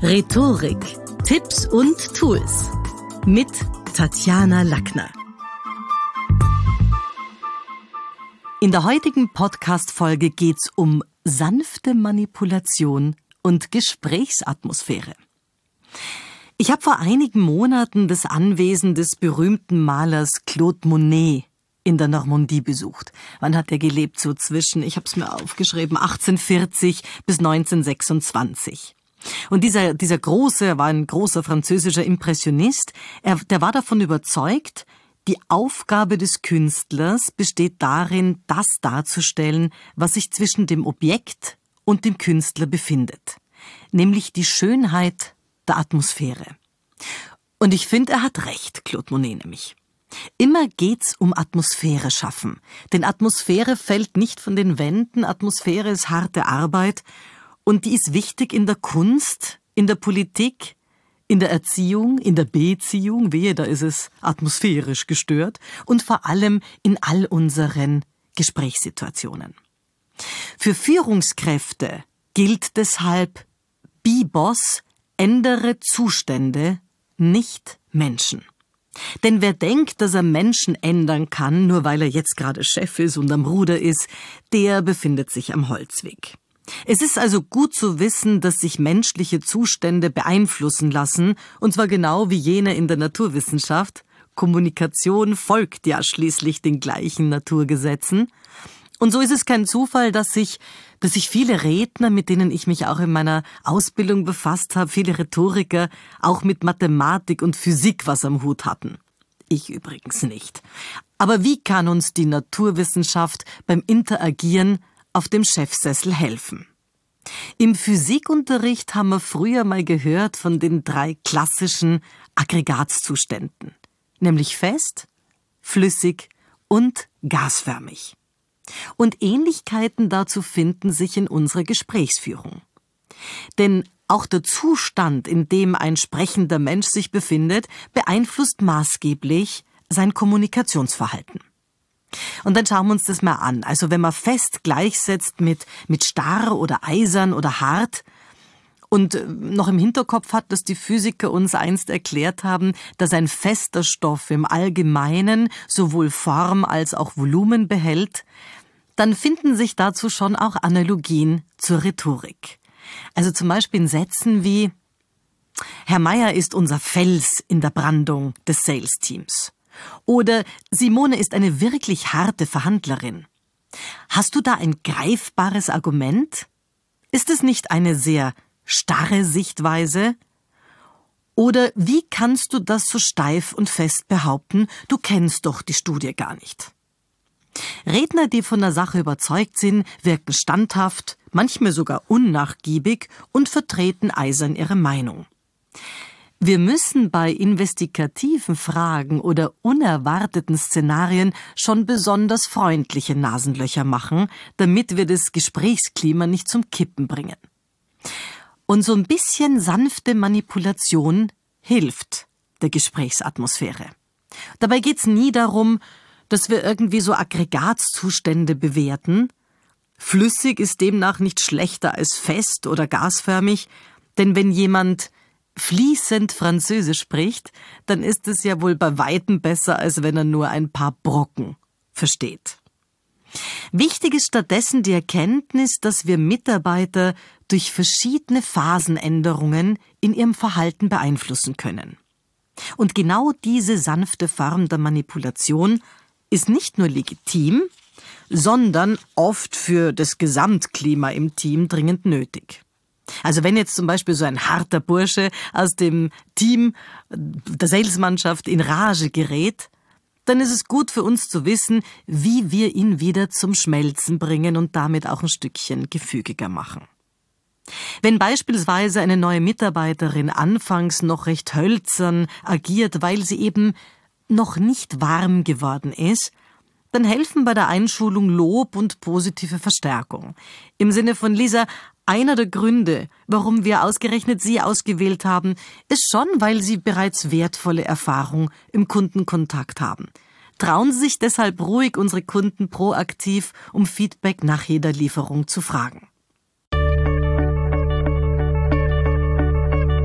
Rhetorik, Tipps und Tools mit Tatjana Lackner. In der heutigen Podcast-Folge geht's um sanfte Manipulation und Gesprächsatmosphäre. Ich habe vor einigen Monaten das Anwesen des berühmten Malers Claude Monet in der Normandie besucht. Wann hat er gelebt? So zwischen, ich habe es mir aufgeschrieben, 1840 bis 1926. Und dieser Große, er war ein großer französischer Impressionist, der war davon überzeugt, die Aufgabe des Künstlers besteht darin, das darzustellen, was sich zwischen dem Objekt und dem Künstler befindet, nämlich die Schönheit der Atmosphäre. Und ich finde, er hat recht, Claude Monet nämlich. Immer geht's um Atmosphäre schaffen, denn Atmosphäre fällt nicht von den Wänden, Atmosphäre ist harte Arbeit und die ist wichtig in der Kunst, in der Politik, in der Erziehung, in der Beziehung, wehe, da ist es atmosphärisch gestört und vor allem in all unseren Gesprächssituationen. Für Führungskräfte gilt deshalb, be Boss, ändere Zustände, nicht Menschen. Denn wer denkt, dass er Menschen ändern kann, nur weil er jetzt gerade Chef ist und am Ruder ist, der befindet sich am Holzweg. Es ist also gut zu wissen, dass sich menschliche Zustände beeinflussen lassen, und zwar genau wie jene in der Naturwissenschaft. Kommunikation folgt ja schließlich den gleichen Naturgesetzen. Und so ist es kein Zufall, dass sich viele Redner, mit denen ich mich auch in meiner Ausbildung befasst habe, viele Rhetoriker, auch mit Mathematik und Physik was am Hut hatten. Ich übrigens nicht. Aber wie kann uns die Naturwissenschaft beim Interagieren auf dem Chefsessel helfen? Im Physikunterricht haben wir früher mal gehört von den 3 klassischen Aggregatzuständen, nämlich fest, flüssig und gasförmig. Und Ähnlichkeiten dazu finden sich in unserer Gesprächsführung. Denn auch der Zustand, in dem ein sprechender Mensch sich befindet, beeinflusst maßgeblich sein Kommunikationsverhalten. Und dann schauen wir uns das mal an. Also wenn man fest gleichsetzt mit starr oder eisern oder hart und noch im Hinterkopf hat, dass die Physiker uns einst erklärt haben, dass ein fester Stoff im Allgemeinen sowohl Form als auch Volumen behält, dann finden sich dazu schon auch Analogien zur Rhetorik. Also zum Beispiel in Sätzen wie: Herr Meier ist unser Fels in der Brandung des Sales-Teams. Oder Simone ist eine wirklich harte Verhandlerin. Hast du da ein greifbares Argument? Ist es nicht eine sehr starre Sichtweise? Oder wie kannst du das so steif und fest behaupten? Du kennst doch die Studie gar nicht. Redner, die von der Sache überzeugt sind, wirken standhaft, manchmal sogar unnachgiebig und vertreten eisern ihre Meinung. Wir müssen bei investigativen Fragen oder unerwarteten Szenarien schon besonders freundliche Nasenlöcher machen, damit wir das Gesprächsklima nicht zum Kippen bringen. Und so ein bisschen sanfte Manipulation hilft der Gesprächsatmosphäre. Dabei geht's nie darum, dass wir irgendwie so Aggregatzustände bewerten. Flüssig ist demnach nicht schlechter als fest oder gasförmig, denn wenn jemand fließend Französisch spricht, dann ist es ja wohl bei Weitem besser, als wenn er nur ein paar Brocken versteht. Wichtig ist stattdessen die Erkenntnis, dass wir Mitarbeiter durch verschiedene Phasenänderungen in ihrem Verhalten beeinflussen können. Und genau diese sanfte Form der Manipulation ist nicht nur legitim, sondern oft für das Gesamtklima im Team dringend nötig. Also wenn jetzt zum Beispiel so ein harter Bursche aus dem Team der Salesmannschaft in Rage gerät, dann ist es gut für uns zu wissen, wie wir ihn wieder zum Schmelzen bringen und damit auch ein Stückchen gefügiger machen. Wenn beispielsweise eine neue Mitarbeiterin anfangs noch recht hölzern agiert, weil sie eben noch nicht warm geworden ist, dann helfen bei der Einschulung Lob und positive Verstärkung. Im Sinne von: Lisa, einer der Gründe, warum wir ausgerechnet Sie ausgewählt haben, ist schon, weil Sie bereits wertvolle Erfahrung im Kundenkontakt haben. Trauen Sie sich deshalb ruhig, unsere Kunden proaktiv um Feedback nach jeder Lieferung zu fragen.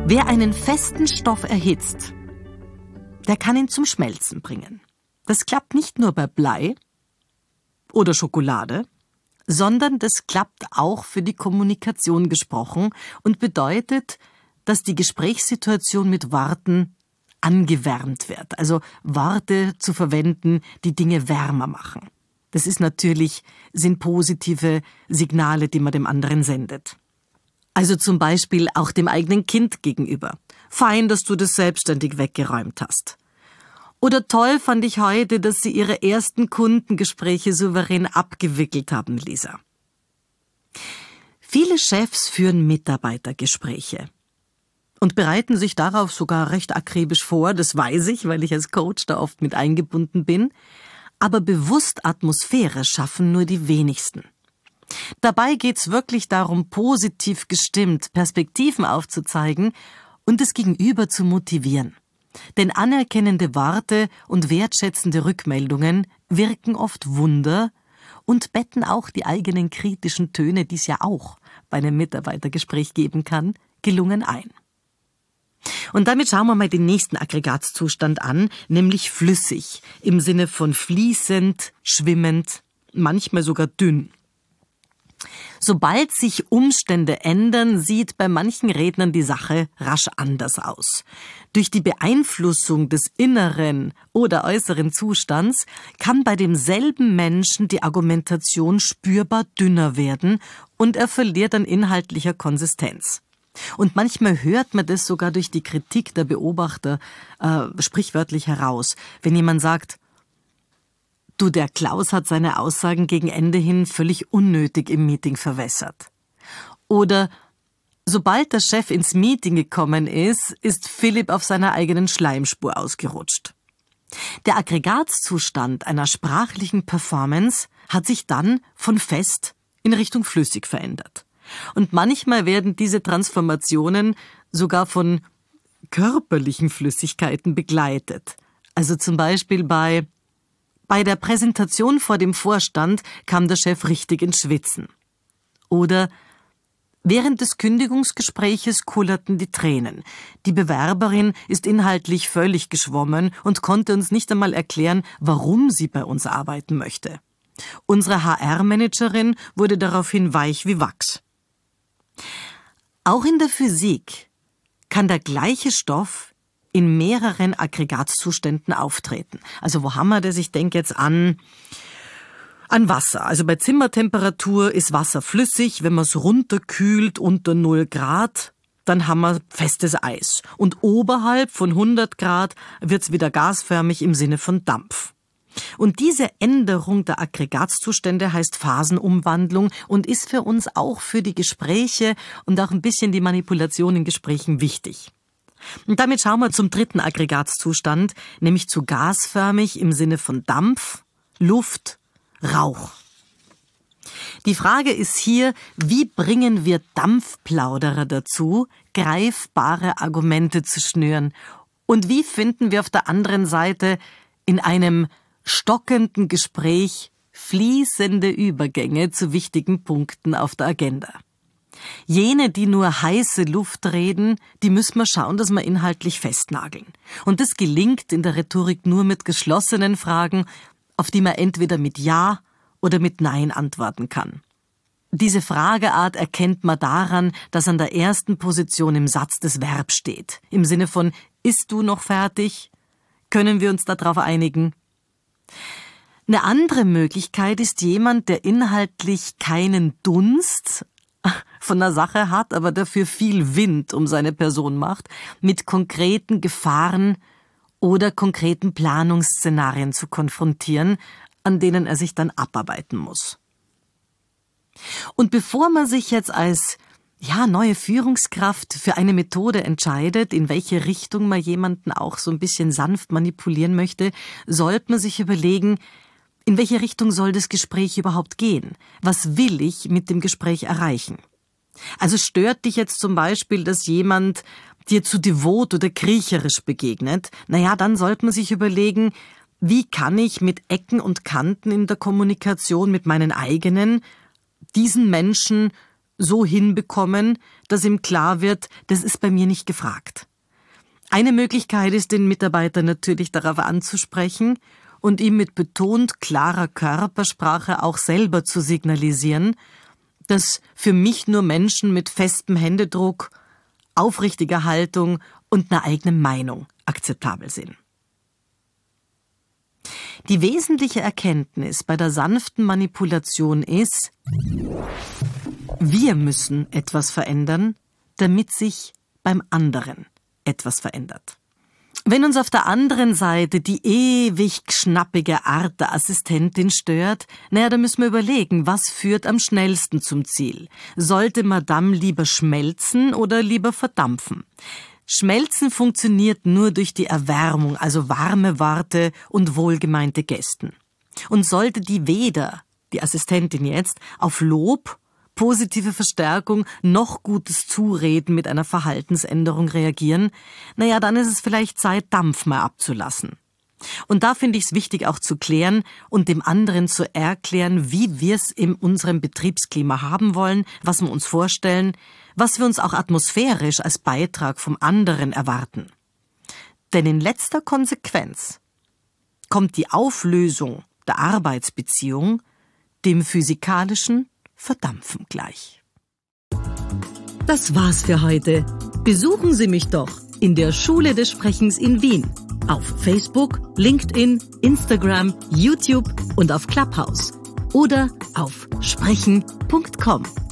Wer einen festen Stoff erhitzt, der kann ihn zum Schmelzen bringen. Das klappt nicht nur bei Blei oder Schokolade, sondern das klappt auch für die Kommunikation gesprochen und bedeutet, dass die Gesprächssituation mit Worten angewärmt wird. Also Worte zu verwenden, die Dinge wärmer machen. Das sind positive Signale, die man dem anderen sendet. Also zum Beispiel auch dem eigenen Kind gegenüber. Fein, dass du das selbstständig weggeräumt hast. Oder toll fand ich heute, dass Sie Ihre ersten Kundengespräche souverän abgewickelt haben, Lisa. Viele Chefs führen Mitarbeitergespräche und bereiten sich darauf sogar recht akribisch vor, das weiß ich, weil ich als Coach da oft mit eingebunden bin. Aber bewusst Atmosphäre schaffen nur die wenigsten. Dabei geht's wirklich darum, positiv gestimmt Perspektiven aufzuzeigen und das Gegenüber zu motivieren. Denn anerkennende Worte und wertschätzende Rückmeldungen wirken oft Wunder und betten auch die eigenen kritischen Töne, die es ja auch bei einem Mitarbeitergespräch geben kann, gelungen ein. Und damit schauen wir mal den nächsten Aggregatzustand an, nämlich flüssig, im Sinne von fließend, schwimmend, manchmal sogar dünn. Sobald sich Umstände ändern, sieht bei manchen Rednern die Sache rasch anders aus. Durch die Beeinflussung des inneren oder äußeren Zustands kann bei demselben Menschen die Argumentation spürbar dünner werden und er verliert an inhaltlicher Konsistenz. Und manchmal hört man das sogar durch die Kritik der Beobachter sprichwörtlich heraus. Wenn jemand sagt, du, der Klaus hat seine Aussagen gegen Ende hin völlig unnötig im Meeting verwässert. Oder sobald der Chef ins Meeting gekommen ist, ist Philipp auf seiner eigenen Schleimspur ausgerutscht. Der Aggregatzustand einer sprachlichen Performance hat sich dann von fest in Richtung flüssig verändert. Und manchmal werden diese Transformationen sogar von körperlichen Flüssigkeiten begleitet. Also zum Beispiel bei der Präsentation vor dem Vorstand kam der Chef richtig ins Schwitzen. Oder während des Kündigungsgespräches kullerten die Tränen. Die Bewerberin ist inhaltlich völlig geschwommen und konnte uns nicht einmal erklären, warum sie bei uns arbeiten möchte. Unsere HR-Managerin wurde daraufhin weich wie Wachs. Auch in der Physik kann der gleiche Stoff in mehreren Aggregatzuständen auftreten. Also wo haben wir das? Ich denke jetzt an Wasser. Also bei Zimmertemperatur ist Wasser flüssig. Wenn man es runterkühlt unter 0 Grad, dann haben wir festes Eis. Und oberhalb von 100 Grad wird es wieder gasförmig im Sinne von Dampf. Und diese Änderung der Aggregatzustände heißt Phasenumwandlung und ist für uns auch für die Gespräche und auch ein bisschen die Manipulation in Gesprächen wichtig. Und damit schauen wir zum dritten Aggregatzustand, nämlich zu gasförmig im Sinne von Dampf, Luft, Rauch. Die Frage ist hier, wie bringen wir Dampfplauderer dazu, greifbare Argumente zu schnüren? Und wie finden wir auf der anderen Seite in einem stockenden Gespräch fließende Übergänge zu wichtigen Punkten auf der Agenda? Jene, die nur heiße Luft reden, die müssen wir schauen, dass wir inhaltlich festnageln. Und das gelingt in der Rhetorik nur mit geschlossenen Fragen, auf die man entweder mit Ja oder mit Nein antworten kann. Diese Frageart erkennt man daran, dass an der ersten Position im Satz das Verb steht. Im Sinne von, ist du noch fertig? Können wir uns darauf einigen? Eine andere Möglichkeit ist jemand, der inhaltlich keinen Dunst von der Sache hat, aber dafür viel Wind um seine Person macht, mit konkreten Gefahren oder konkreten Planungsszenarien zu konfrontieren, an denen er sich dann abarbeiten muss. Und bevor man sich jetzt als neue Führungskraft für eine Methode entscheidet, in welche Richtung man jemanden auch so ein bisschen sanft manipulieren möchte, sollte man sich überlegen, in welche Richtung soll das Gespräch überhaupt gehen? Was will ich mit dem Gespräch erreichen? Also stört dich jetzt zum Beispiel, dass jemand dir zu devot oder kriecherisch begegnet? Dann sollte man sich überlegen, wie kann ich mit Ecken und Kanten in der Kommunikation mit meinen eigenen diesen Menschen so hinbekommen, dass ihm klar wird, das ist bei mir nicht gefragt. Eine Möglichkeit ist, den Mitarbeiter natürlich darauf anzusprechen und ihm mit betont klarer Körpersprache auch selber zu signalisieren, dass für mich nur Menschen mit festem Händedruck, aufrichtiger Haltung und einer eigenen Meinung akzeptabel sind. Die wesentliche Erkenntnis bei der sanften Manipulation ist, wir müssen etwas verändern, damit sich beim anderen etwas verändert. Wenn uns auf der anderen Seite die ewig schnappige Art der Assistentin stört, dann müssen wir überlegen, was führt am schnellsten zum Ziel? Sollte Madame lieber schmelzen oder lieber verdampfen? Schmelzen funktioniert nur durch die Erwärmung, also warme Worte und wohlgemeinte Gesten. Und sollte die Assistentin jetzt, auf Lob, positive Verstärkung, noch gutes Zureden mit einer Verhaltensänderung reagieren, dann ist es vielleicht Zeit, Dampf mal abzulassen. Und da finde ich es wichtig auch zu klären und dem anderen zu erklären, wie wir es in unserem Betriebsklima haben wollen, was wir uns vorstellen, was wir uns auch atmosphärisch als Beitrag vom anderen erwarten. Denn in letzter Konsequenz kommt die Auflösung der Arbeitsbeziehung dem physikalischen Verdampfen gleich. Das war's für heute. Besuchen Sie mich doch in der Schule des Sprechens in Wien. Auf Facebook, LinkedIn, Instagram, YouTube und auf Clubhouse. Oder auf sprechen.com.